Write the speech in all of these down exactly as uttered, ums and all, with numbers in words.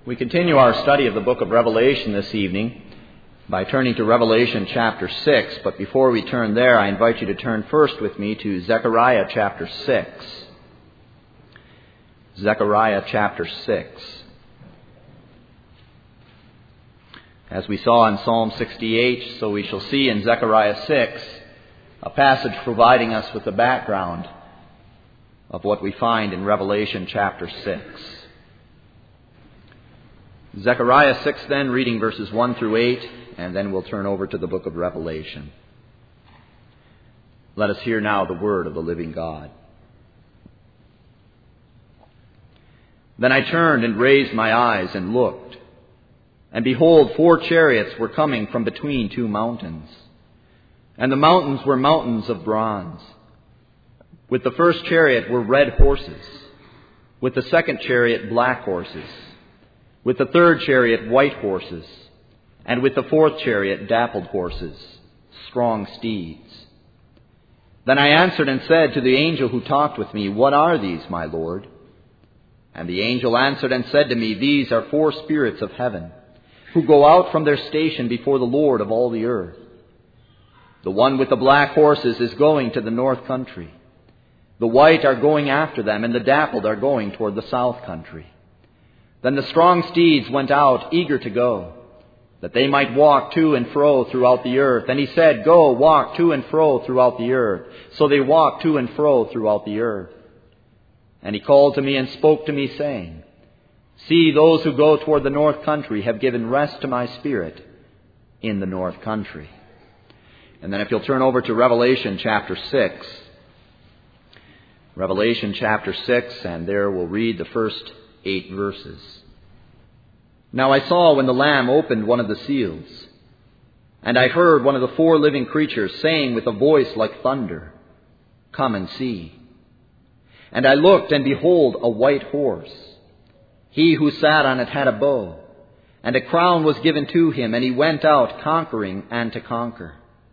We continue our study of the book of Revelation this evening by turning to Revelation chapter six. But before we turn there, I invite you to turn first with me to Zechariah chapter six. Zechariah chapter six. As we saw in Psalm sixty-eight, so we shall see in Zechariah six, a passage providing us with the background of what we find in Revelation chapter six. Zechariah six then, reading verses one through eight, and then we'll turn over to the book of Revelation. Let us hear now the word of the living God. Then I turned and raised my eyes and looked, and behold, four chariots were coming from between two mountains. And the mountains were mountains of bronze. With the first chariot were red horses, with the second chariot black horses, with the third chariot white horses, and with the fourth chariot dappled horses, strong steeds. Then I answered and said to the angel who talked with me, "What are these, my Lord?" And the angel answered and said to me, "These are four spirits of heaven, who go out from their station before the Lord of all the earth. The one with the black horses is going to the north country. The white are going after them, and the dappled are going toward the south country." Then the strong steeds went out, eager to go, that they might walk to and fro throughout the earth. And he said, "Go, walk to and fro throughout the earth." So they walked to and fro throughout the earth. And he called to me and spoke to me, saying, "See, those who go toward the north country have given rest to my spirit in the north country." And then if you'll turn over to Revelation chapter six. Revelation chapter six, and there we'll read the first eight verses. "Now I saw when the Lamb opened one of the seals, and I heard one of the four living creatures saying with a voice like thunder, 'Come and see.' And I looked, and behold, a white horse. He who sat on it had a bow, and a crown was given to him, and he went out conquering and to conquer.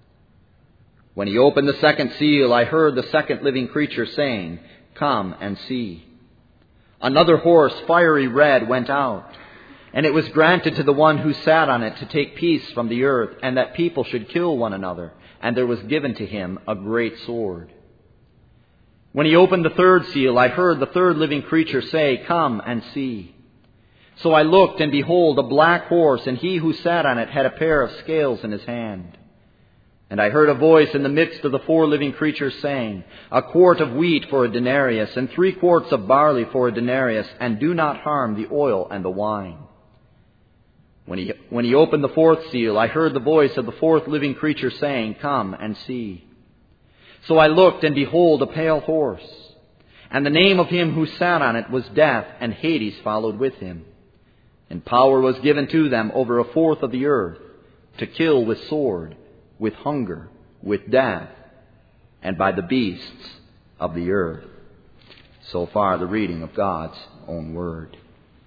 When he opened the second seal, I heard the second living creature saying, 'Come and see.' Another horse, fiery red, went out, and it was granted to the one who sat on it to take peace from the earth, and that people should kill one another, and there was given to him a great sword. When he opened the third seal, I heard the third living creature say, 'Come and see.' So I looked, and behold, a black horse, and he who sat on it had a pair of scales in his hand. And I heard a voice in the midst of the four living creatures saying, 'A quart of wheat for a denarius, and three quarts of barley for a denarius, and do not harm the oil and the wine.' When he, when he opened the fourth seal, I heard the voice of the fourth living creature saying, 'Come and see.' So I looked, and behold, a pale horse, and the name of him who sat on it was Death, and Hades followed with him. And power was given to them over a fourth of the earth, to kill with sword, with hunger, with death, and by the beasts of the earth." So far the reading of God's own word.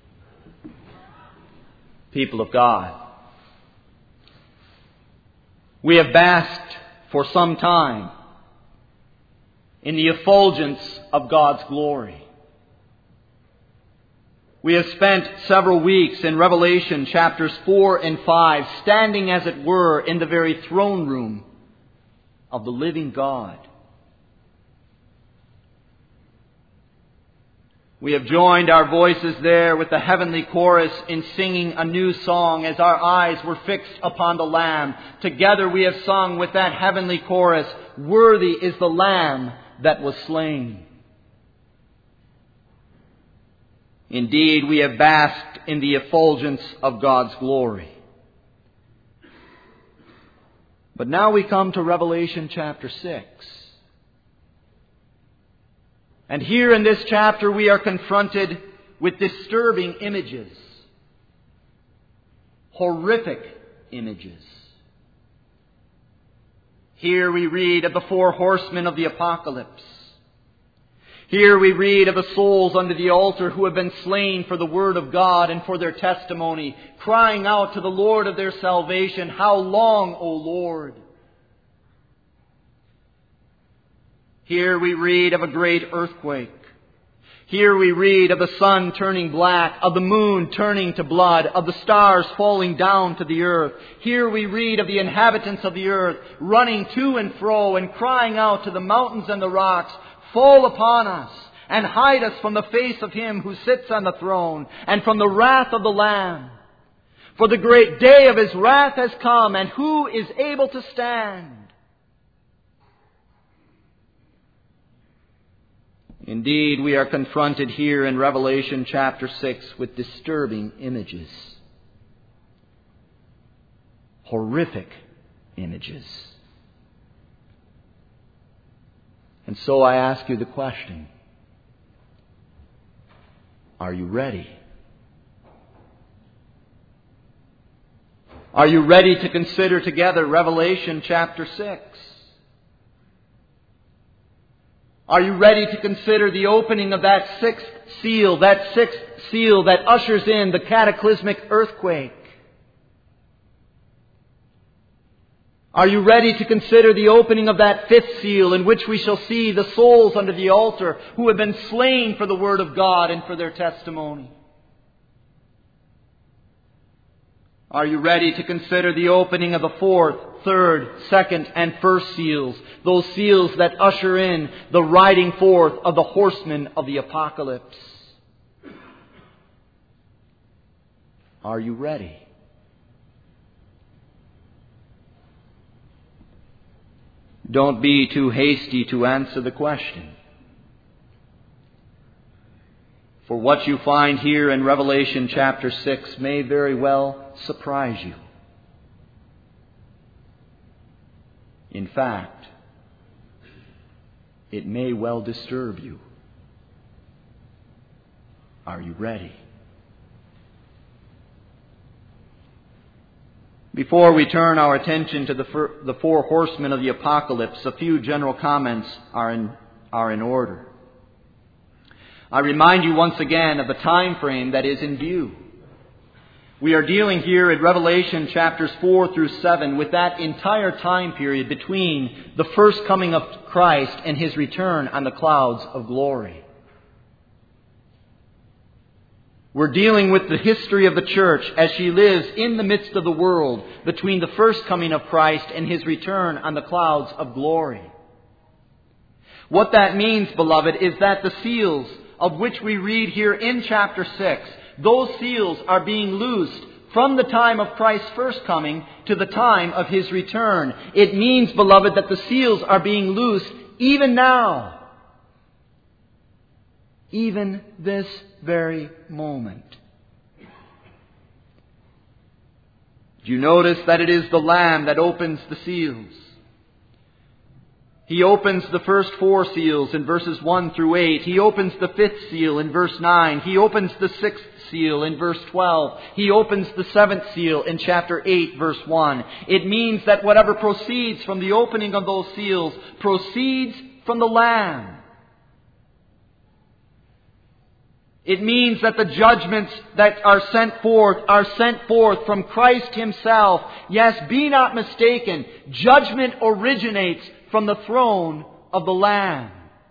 People of God, we have basked for some time in the effulgence of God's glory. We have spent several weeks in Revelation chapters four and five, standing as it were in the very throne room of the living God. We have joined our voices there with the heavenly chorus in singing a new song as our eyes were fixed upon the Lamb. Together we have sung with that heavenly chorus, "Worthy is the Lamb that was slain." Indeed, we have basked in the effulgence of God's glory. But now we come to Revelation chapter six. And here in this chapter we are confronted with disturbing images. Horrific images. Here we read of the four horsemen of the apocalypse. Here we read of the souls under the altar who have been slain for the word of God and for their testimony, crying out to the Lord of their salvation, "How long, O Lord?" Here we read of a great earthquake. Here we read of the sun turning black, of the moon turning to blood, of the stars falling down to the earth. Here we read of the inhabitants of the earth running to and fro and crying out to the mountains and the rocks, "Fall upon us and hide us from the face of Him who sits on the throne and from the wrath of the Lamb. For the great day of His wrath has come, and who is able to stand?" Indeed, we are confronted here in Revelation chapter six with disturbing images. Horrific images. And so I ask you the question, are you ready? Are you ready to consider together Revelation chapter six? Are you ready to consider the opening of that sixth seal, that sixth seal that ushers in the cataclysmic earthquake? Are you ready to consider the opening of that fifth seal in which we shall see the souls under the altar who have been slain for the Word of God and for their testimony? Are you ready to consider the opening of the fourth, third, second, and first seals, those seals that usher in the riding forth of the horsemen of the apocalypse? Are you ready? Don't be too hasty to answer the question. For what you find here in Revelation chapter six may very well surprise you. In fact, it may well disturb you. Are you ready? Before we turn our attention to the, fir- the four horsemen of the apocalypse, a few general comments are in, are in order. I remind you once again of the time frame that is in view. We are dealing here in Revelation chapters four through seven with that entire time period between the first coming of Christ and His return on the clouds of glory. We're dealing with the history of the church as she lives in the midst of the world between the first coming of Christ and His return on the clouds of glory. What that means, beloved, is that the seals of which we read here in chapter six, those seals are being loosed from the time of Christ's first coming to the time of His return. It means, beloved, that the seals are being loosed even now. Even this very moment. Do you notice that it is the Lamb that opens the seals? He opens the first four seals in verses one through eight. He opens the fifth seal in verse nine. He opens the sixth seal in verse twelve. He opens the seventh seal in chapter eight, verse one. It means that whatever proceeds from the opening of those seals proceeds from the Lamb. It means that the judgments that are sent forth are sent forth from Christ Himself. Yes, be not mistaken. Judgment originates from the throne of the Lamb.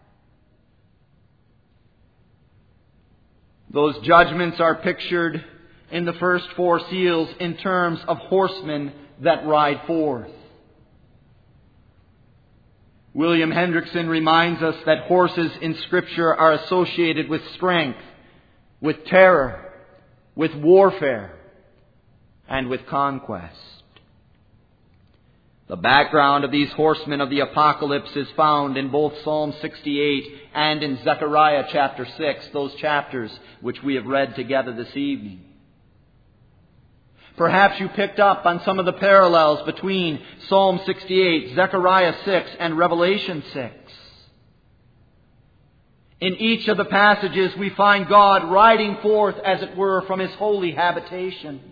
Those judgments are pictured in the first four seals in terms of horsemen that ride forth. William Hendrickson reminds us that horses in Scripture are associated with strength, with terror, with warfare, and with conquest. The background of these horsemen of the apocalypse is found in both Psalm sixty-eight and in Zechariah chapter six, those chapters which we have read together this evening. Perhaps you picked up on some of the parallels between Psalm sixty-eight, Zechariah six, and Revelation six. In each of the passages we find God riding forth, as it were, from His holy habitation.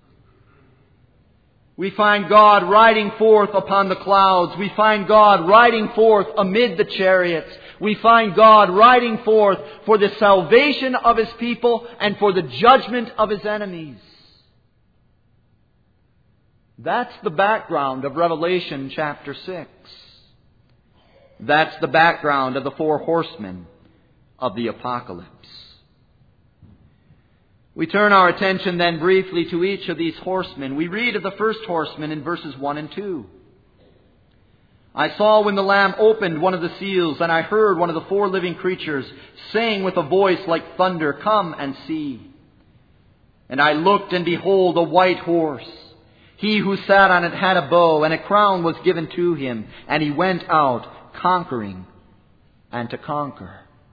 We find God riding forth upon the clouds. We find God riding forth amid the chariots. We find God riding forth for the salvation of His people and for the judgment of His enemies. That's the background of Revelation chapter six. That's the background of the four horsemen of the Apocalypse. We turn our attention then briefly to each of these horsemen. We read of the first horseman in verses one and two. I saw when the Lamb opened one of the seals, and I heard one of the four living creatures saying with a voice like thunder, "Come and see." And I looked, and behold, a white horse. He who sat on it had a bow, and a crown was given to him, and he went out conquering and to conquer.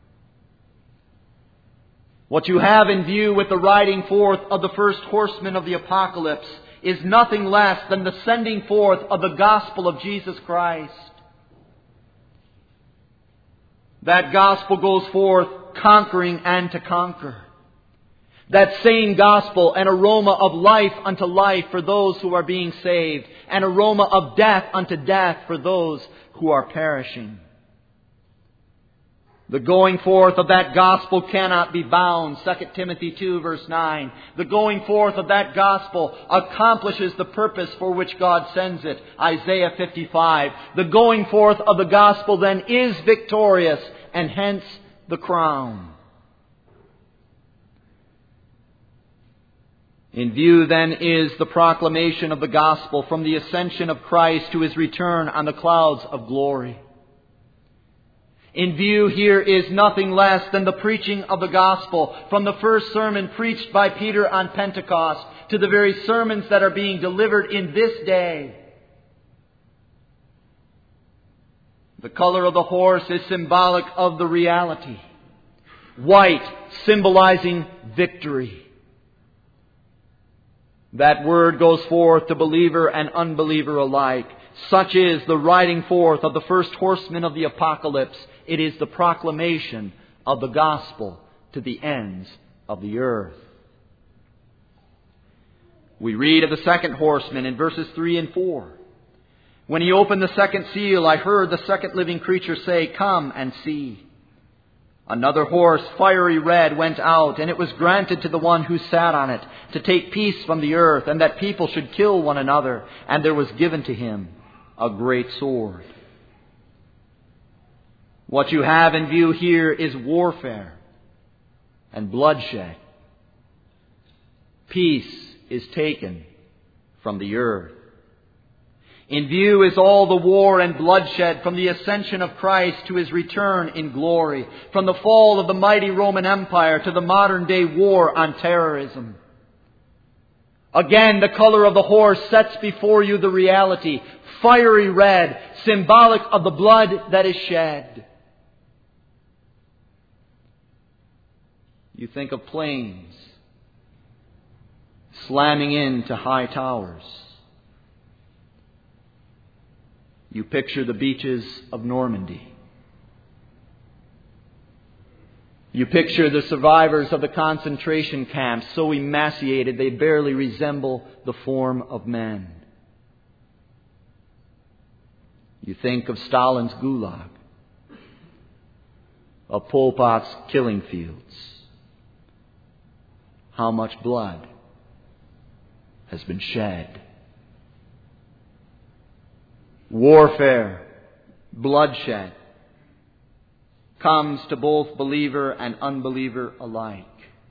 What you have in view with the riding forth of the first horseman of the Apocalypse is nothing less than the sending forth of the gospel of Jesus Christ. That gospel goes forth conquering and to conquer. That same gospel, an aroma of life unto life for those who are being saved, an aroma of death unto death for those who are perishing. The going forth of that gospel cannot be bound. Second Timothy two verse nine. The going forth of that gospel accomplishes the purpose for which God sends it. Isaiah fifty-five. The going forth of the gospel then is victorious, and hence the crown. In view then is the proclamation of the gospel from the ascension of Christ to His return on the clouds of glory. In view here is nothing less than the preaching of the gospel from the first sermon preached by Peter on Pentecost to the very sermons that are being delivered in this day. The color of the horse is symbolic of the reality. White symbolizing victory. That word goes forth to believer and unbeliever alike. Such is the riding forth of the first horseman of the Apocalypse. It is the proclamation of the gospel to the ends of the earth. We read of the second horseman in verses three and four. When he opened the second seal, I heard the second living creature say, "Come and see." Another horse, fiery red, went out, and it was granted to the one who sat on it to take peace from the earth, and that people should kill one another. And there was given to him a great sword. What you have in view here is warfare and bloodshed. Peace is taken from the earth. In view is all the war and bloodshed from the ascension of Christ to His return in glory, from the fall of the mighty Roman Empire to the modern day war on terrorism. Again, the color of the horse sets before you the reality, fiery red, symbolic of the blood that is shed. You think of planes slamming into high towers. You picture the beaches of Normandy. You picture the survivors of the concentration camps so emaciated they barely resemble the form of men. You think of Stalin's Gulag, of Pol Pot's killing fields. How much blood has been shed. Warfare, bloodshed, comes to both believer and unbeliever alike.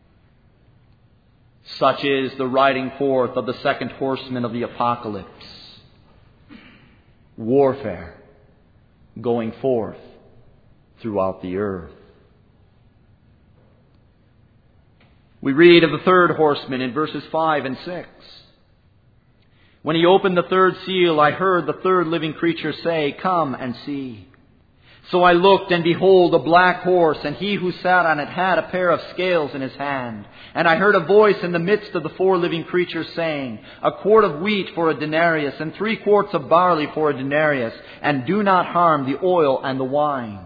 Such is the riding forth of the second horseman of the Apocalypse. Warfare going forth throughout the earth. We read of the third horseman in verses five and six. When he opened the third seal, I heard the third living creature say, "Come and see." So I looked, and behold, a black horse, and he who sat on it had a pair of scales in his hand. And I heard a voice in the midst of the four living creatures saying, "A quart of wheat for a denarius, and three quarts of barley for a denarius, and do not harm the oil and the wine."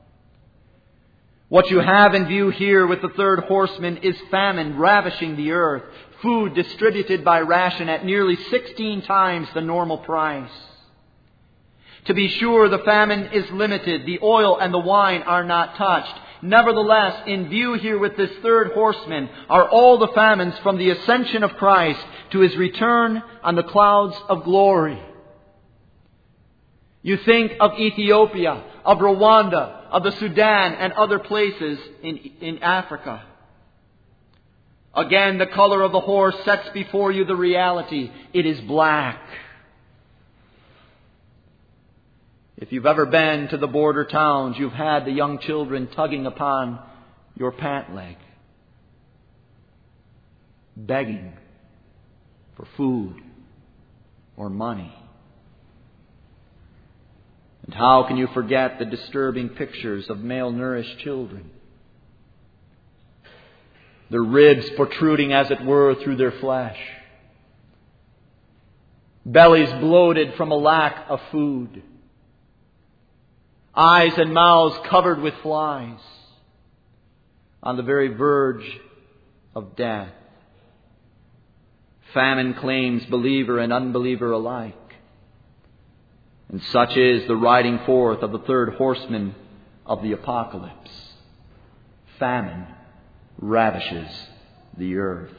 What you have in view here with the third horseman is famine ravishing the earth, food distributed by ration at nearly sixteen times the normal price. To be sure, the famine is limited. The oil and the wine are not touched. Nevertheless, in view here with this third horseman are all the famines from the ascension of Christ to His return on the clouds of glory. You think of Ethiopia, of Rwanda, of the Sudan, and other places in, in Africa. Again, the color of the horse sets before you the reality. It is black. If you've ever been to the border towns, you've had the young children tugging upon your pant leg, begging for food or money. And how can you forget the disturbing pictures of malnourished children? Their ribs protruding, as it were, through their flesh. Bellies bloated from a lack of food. Eyes and mouths covered with flies. On the very verge of death. Famine claims believer and unbeliever alike. And such is the riding forth of the third horseman of the apocalypse. Famine ravishes the earth.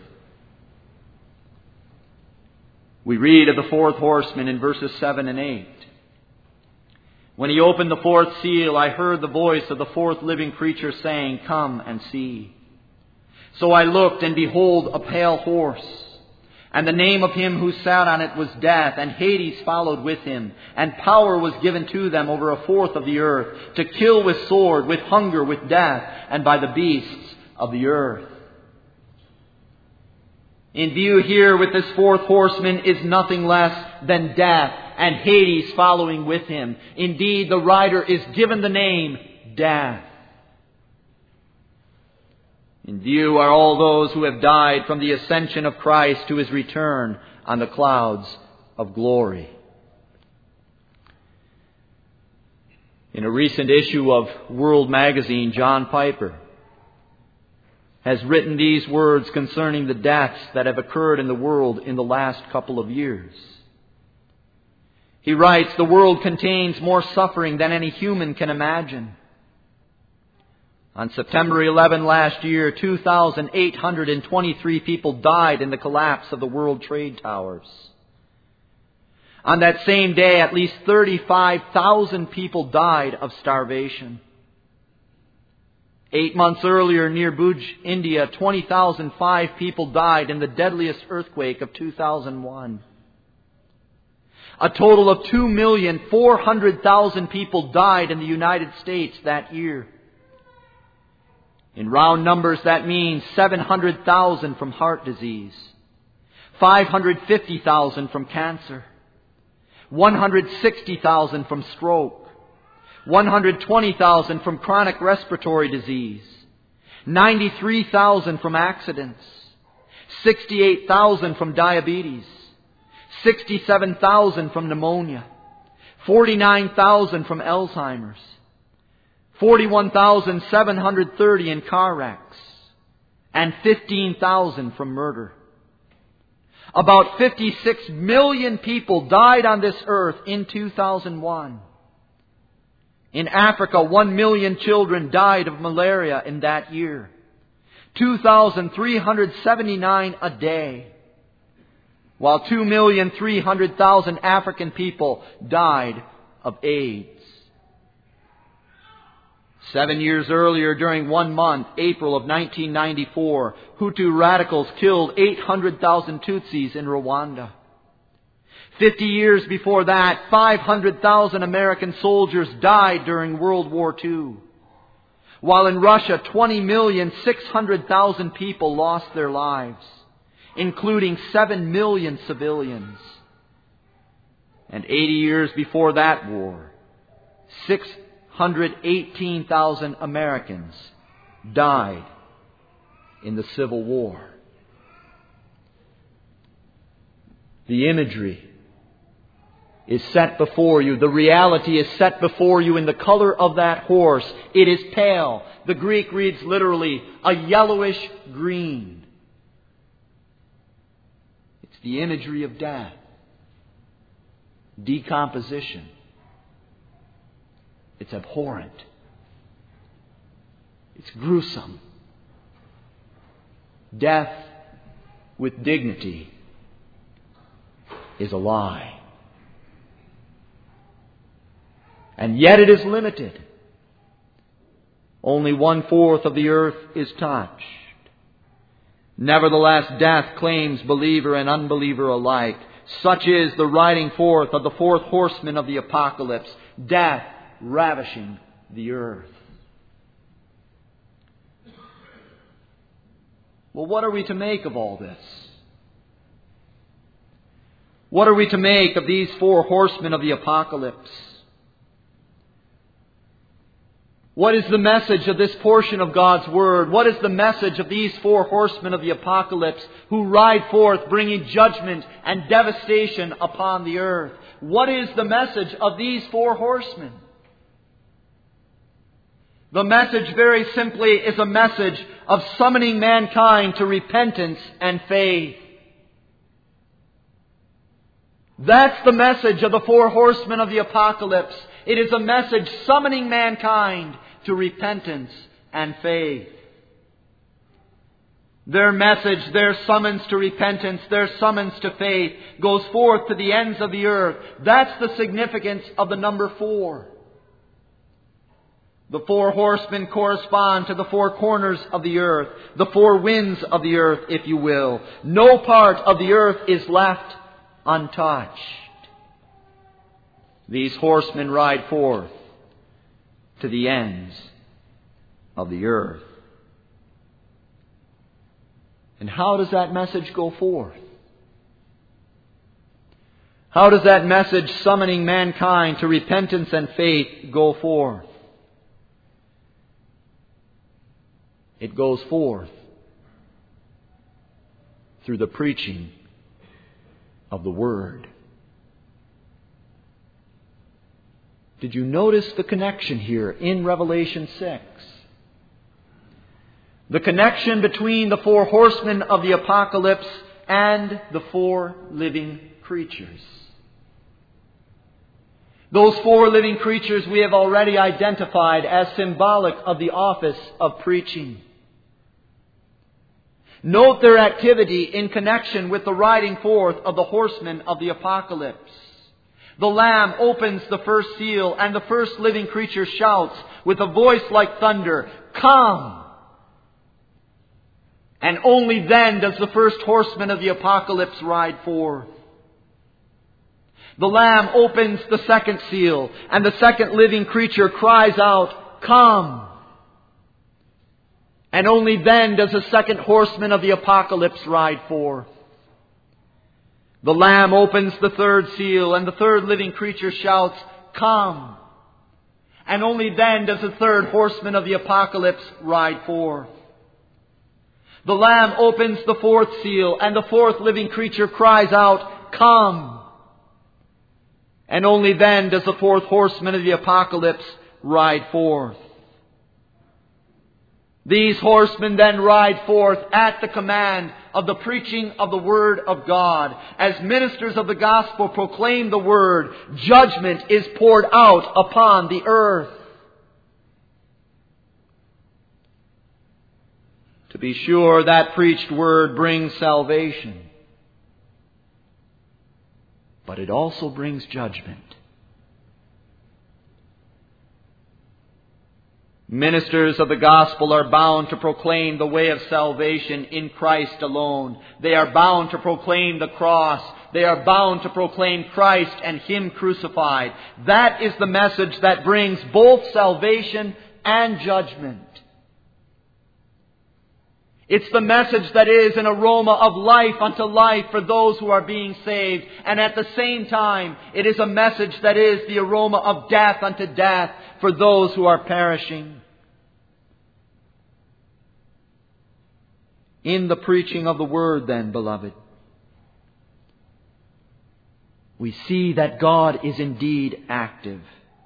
We read of the fourth horseman in verses seven and eight. When he opened the fourth seal, I heard the voice of the fourth living creature saying, "Come and see." So I looked, and behold, a pale horse. And the name of him who sat on it was Death, and Hades followed with him. And power was given to them over a fourth of the earth, to kill with sword, with hunger, with death, and by the beasts of the earth. In view here with this fourth horseman is nothing less than death, and Hades following with him. Indeed, the rider is given the name Death. In view are all those who have died from the ascension of Christ to His return on the clouds of glory. In a recent issue of World Magazine, John Piper has written these words concerning the deaths that have occurred in the world in the last couple of years. He writes, "The world contains more suffering than any human can imagine. On September eleventh last year, two thousand eight hundred twenty-three people died in the collapse of the World Trade Towers. On that same day, at least thirty-five thousand people died of starvation. Eight months earlier, near Bhuj, India, twenty thousand five people died in the deadliest earthquake of two thousand one. A total of two million four hundred thousand people died in the United States that year. In round numbers, that means seven hundred thousand from heart disease, five hundred fifty thousand from cancer, one hundred sixty thousand from stroke, one hundred twenty thousand from chronic respiratory disease, ninety-three thousand from accidents, sixty-eight thousand from diabetes, sixty-seven thousand from pneumonia, forty-nine thousand from Alzheimer's, forty-one thousand seven hundred thirty in car wrecks, and fifteen thousand from murder. About fifty-six million people died on this earth in two thousand one. In Africa, one million children died of malaria in that year. two thousand three hundred seventy-nine a day. While two million three hundred thousand African people died of AIDS. Seven years earlier, during one month, April of nineteen ninety-four, Hutu radicals killed eight hundred thousand Tutsis in Rwanda. Fifty years before that, five hundred thousand American soldiers died during World War Two. While in Russia, twenty million six hundred thousand people lost their lives, including seven million civilians. And eighty years before that war, six hundred eighteen thousand Americans died in the Civil War. The imagery is set before you. The reality is set before you in the color of that horse. It is pale. The Greek reads literally a yellowish green. It's the imagery of death, decomposition. It's abhorrent. It's gruesome. Death with dignity is a lie. And yet it is limited. Only one-fourth of the earth is touched. Nevertheless, death claims believer and unbeliever alike. Such is the riding forth of the fourth horseman of the apocalypse, death ravishing the earth. Well, what are we to make of all this? What are we to make of these four horsemen of the apocalypse? What is the message of this portion of God's Word? What is the message of these four horsemen of the apocalypse who ride forth bringing judgment and devastation upon the earth? What is the message of these four horsemen? The message, very simply, is a message of summoning mankind to repentance and faith. That's the message of the four horsemen of the apocalypse. It is a message summoning mankind to repentance and faith. Their message, their summons to repentance, their summons to faith goes forth to the ends of the earth. That's the significance of the number four. The four horsemen correspond to the four corners of the earth, the four winds of the earth, if you will. No part of the earth is left untouched. These horsemen ride forth to the ends of the earth. And how does that message go forth? How does that message summoning mankind to repentance and faith go forth? It goes forth through the preaching of the Word. Did you notice the connection here in Revelation six? The connection between the four horsemen of the apocalypse and the four living creatures. Those four living creatures we have already identified as symbolic of the office of preaching. Note their activity in connection with the riding forth of the horsemen of the apocalypse. The Lamb opens the first seal, and the first living creature shouts with a voice like thunder, "Come!" And only then does the first horseman of the apocalypse ride forth. The Lamb opens the second seal, and the second living creature cries out, "Come!" And only then does the second horseman of the apocalypse ride forth. The Lamb opens the third seal, and the third living creature shouts, "Come!" And only then does the third horseman of the apocalypse ride forth. The Lamb opens the fourth seal, and the fourth living creature cries out, "Come!" And only then does the fourth horseman of the apocalypse ride forth. These horsemen then ride forth at the command of the preaching of the Word of God. As ministers of the gospel proclaim the Word, judgment is poured out upon the earth. To be sure, that preached Word brings salvation. But it also brings judgment. Ministers of the gospel are bound to proclaim the way of salvation in Christ alone. They are bound to proclaim the cross. They are bound to proclaim Christ and Him crucified. That is the message that brings both salvation and judgment. It's the message that is an aroma of life unto life for those who are being saved. And at the same time, it is a message that is the aroma of death unto death for those who are perishing. In the preaching of the Word, then, beloved, we see that God is indeed active.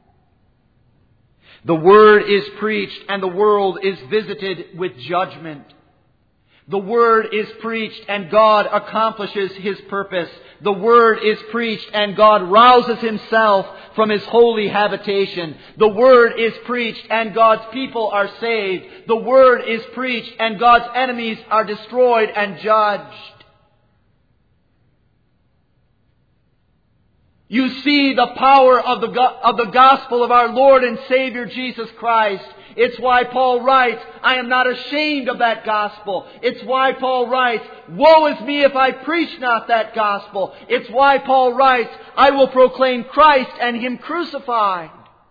The Word is preached and the world is visited with judgment. The Word is preached and God accomplishes His purpose. The Word is preached and God rouses Himself from His holy habitation. The Word is preached and God's people are saved. The Word is preached and God's enemies are destroyed and judged. You see the power of the, of the gospel of our Lord and Savior Jesus Christ. It's why Paul writes, I am not ashamed of that gospel. It's why Paul writes, woe is me if I preach not that gospel. It's why Paul writes, I will proclaim Christ and Him crucified.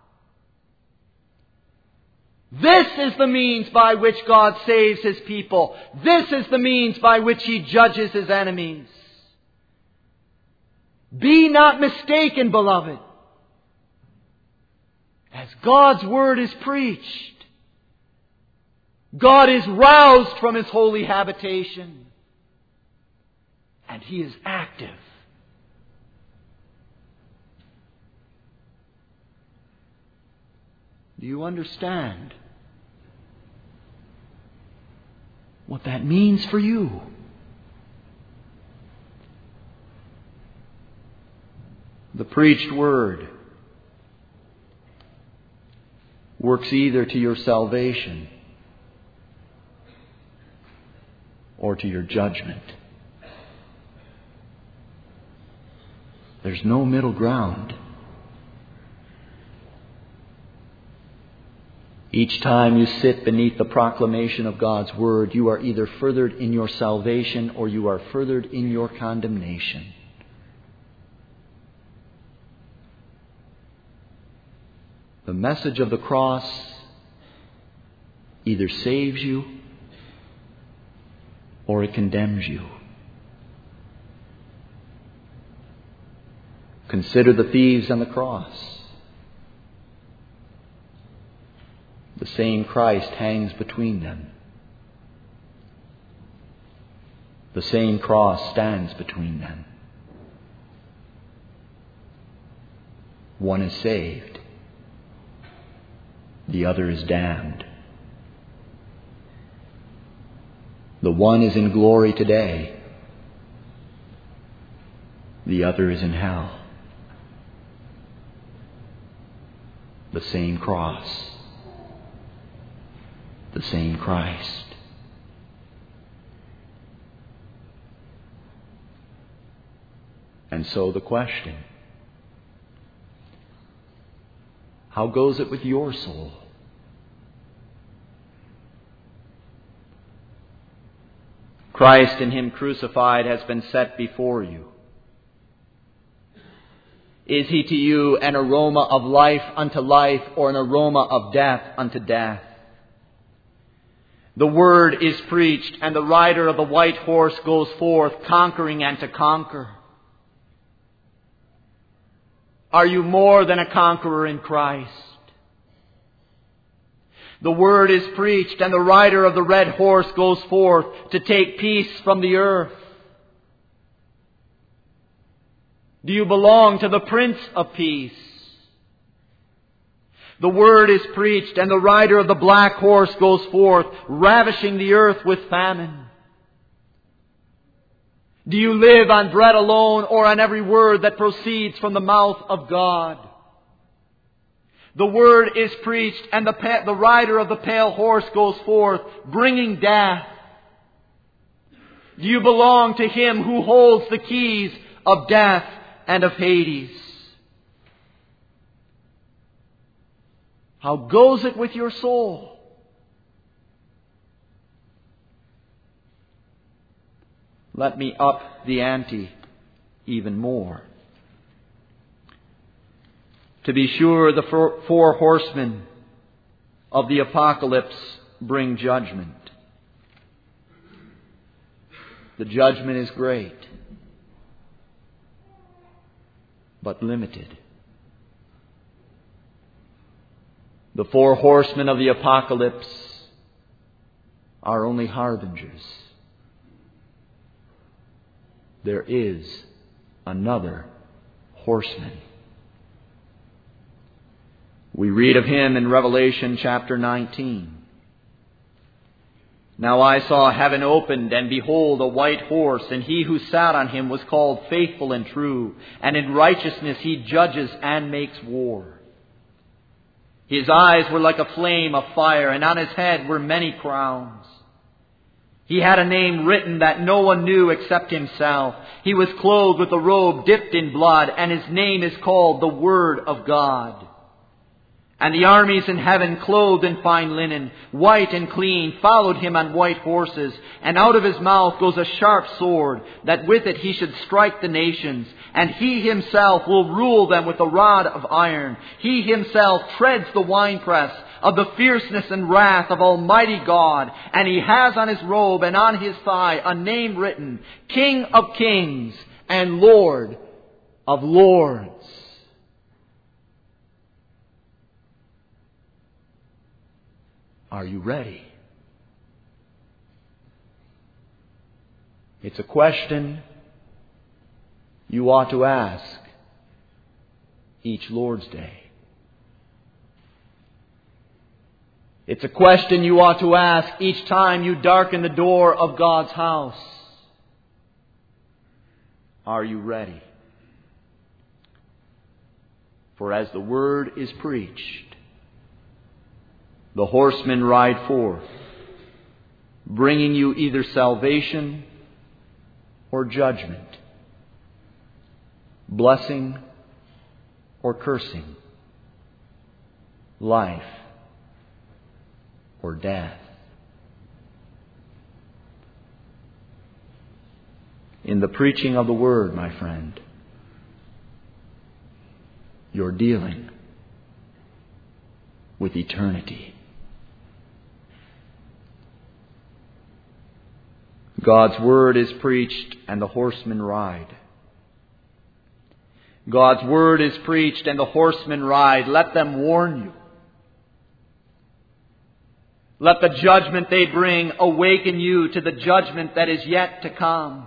This is the means by which God saves His people. This is the means by which He judges His enemies. Be not mistaken, beloved. As God's Word is preached, God is roused from His holy habitation, and He is active. Do you understand what that means for you? The preached Word works either to your salvation or to your judgment. There's no middle ground. Each time you sit beneath the proclamation of God's Word, you are either furthered in your salvation or you are furthered in your condemnation. The message of the cross either saves you or it condemns you. Consider the thieves on the cross. The same Christ hangs between them. The same cross stands between them. One is saved. The other is damned. The one is in glory today. The other is in hell. The same cross. The same Christ. And so the question, how goes it with your soul? Christ and Him crucified has been set before you. Is He to you an aroma of life unto life or an aroma of death unto death? The Word is preached and the rider of the white horse goes forth conquering and to conquer. Are you more than a conqueror in Christ? The Word is preached and the rider of the red horse goes forth to take peace from the earth. Do you belong to the Prince of Peace? The Word is preached and the rider of the black horse goes forth, ravishing the earth with famine. Do you live on bread alone or on every word that proceeds from the mouth of God? The Word is preached and the, pa- the rider of the pale horse goes forth, bringing death. Do you belong to Him who holds the keys of death and of Hades? How goes it with your soul? Let me up the ante even more. To be sure, the four horsemen of the apocalypse bring judgment. The judgment is great, but limited. The four horsemen of the apocalypse are only harbingers. There is another horseman. We read of Him in Revelation chapter nineteen. Now I saw heaven opened, and behold, a white horse, and He who sat on him was called Faithful and True, and in righteousness He judges and makes war. His eyes were like a flame of fire, and on His head were many crowns. He had a name written that no one knew except himself. He was clothed with a robe dipped in blood, and his name is called the Word of God. And the armies in heaven, clothed in fine linen, white and clean, followed him on white horses. And out of his mouth goes a sharp sword, that with it he should strike the nations. And he himself will rule them with a rod of iron. He himself treads the winepress of the fierceness and wrath of Almighty God. And he has on his robe and on his thigh a name written, King of Kings and Lord of Lords. Are you ready? It's a question you ought to ask each Lord's Day. It's a question you ought to ask each time you darken the door of God's house. Are you ready? For as the word is preached, the horsemen ride forth, bringing you either salvation or judgment, blessing or cursing, life or death. In the preaching of the Word, my friend, you're dealing with eternity. God's Word is preached and the horsemen ride. God's Word is preached and the horsemen ride. Let them warn you. Let the judgment they bring awaken you to the judgment that is yet to come.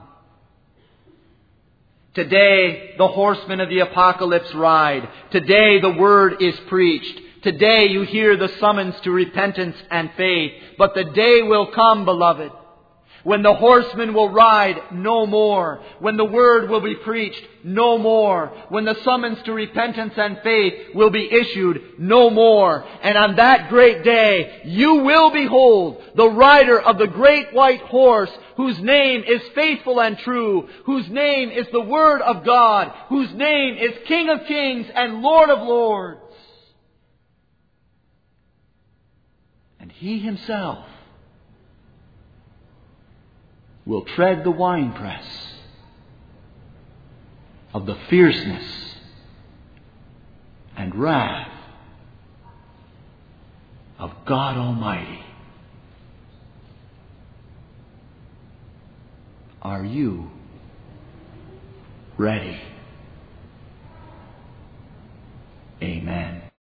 Today, the horsemen of the apocalypse ride. Today, the Word is preached. Today, you hear the summons to repentance and faith. But the day will come, beloved, when the horsemen will ride no more, when the word will be preached no more, when the summons to repentance and faith will be issued no more. And on that great day, you will behold the rider of the great white horse, whose name is faithful and true, whose name is the Word of God, whose name is King of Kings and Lord of Lords. And He Himself will tread the winepress of the fierceness and wrath of God Almighty. Are you ready?